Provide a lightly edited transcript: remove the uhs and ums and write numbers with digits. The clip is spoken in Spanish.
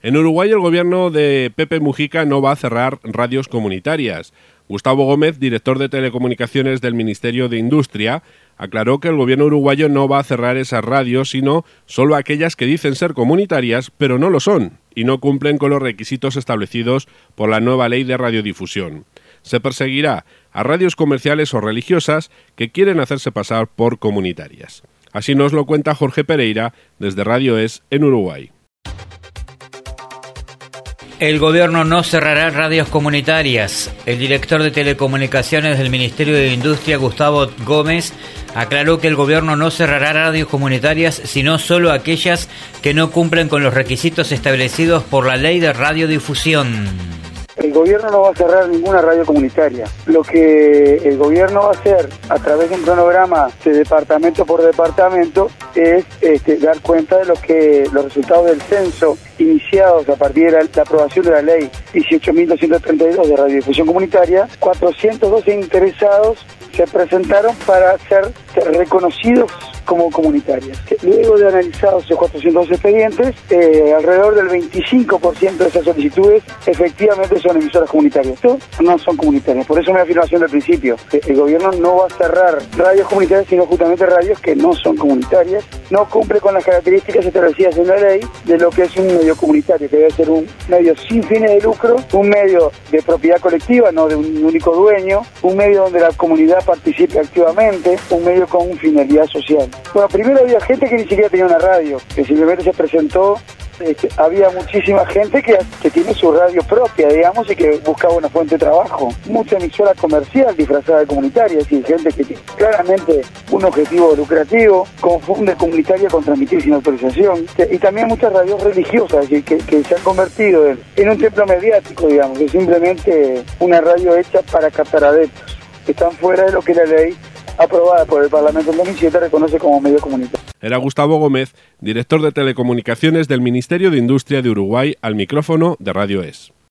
En Uruguay el gobierno de Pepe Mujica no va a cerrar radios comunitarias. Gustavo Gómez, director de Telecomunicaciones del Ministerio de Industria, aclaró que el gobierno uruguayo no va a cerrar esas radios, sino solo aquellas que dicen ser comunitarias, pero no lo son, y no cumplen con los requisitos establecidos por la nueva ley de radiodifusión. Se perseguirá a radios comerciales o religiosas que quieren hacerse pasar por comunitarias. Así nos lo cuenta Jorge Pereira desde Radio Es en Uruguay. El gobierno no cerrará radios comunitarias. El director de Telecomunicaciones del Ministerio de Industria, Gustavo Gómez, aclaró que el gobierno no cerrará radios comunitarias, sino solo aquellas que no cumplen con los requisitos establecidos por la ley de radiodifusión. El gobierno no va a cerrar ninguna radio comunitaria. Lo que el gobierno va a hacer a través de un cronograma de departamento por departamento es dar cuenta de los resultados del censo iniciados a partir de la aprobación de la ley 18.232 de radiodifusión comunitaria. 412 interesados se presentaron para ser reconocidos como comunitarias. Luego de analizados esos 412 expedientes, alrededor del 25% de esas solicitudes efectivamente son emisoras comunitarias. Estos no son comunitarias. Por eso mi afirmación del principio, el gobierno no va a cerrar radios comunitarias, sino justamente radios que no son comunitarias, no cumple con las características establecidas en la ley de lo que es un medio comunitario, que debe ser un medio sin fines de lucro, un medio de propiedad colectiva, no de un único dueño, un medio donde la comunidad participe activamente, un medio con finalidad social. Bueno, primero había gente que ni siquiera tenía una radio, que simplemente se presentó. Había muchísima gente que tiene su radio propia, digamos, y que buscaba una fuente de trabajo. Mucha emisora comercial disfrazada de comunitaria, es decir, gente que tiene claramente un objetivo lucrativo, confunde comunitaria con transmitir sin autorización. Y también muchas radios religiosas, es decir, que se han convertido en un templo mediático, digamos, que es simplemente una radio hecha para captar adeptos. Están fuera de lo que la ley aprobada por el Parlamento en 2007 reconoce como medio comunitario. Era Gustavo Gómez, director de Telecomunicaciones del Ministerio de Industria de Uruguay, al micrófono de Radio Es.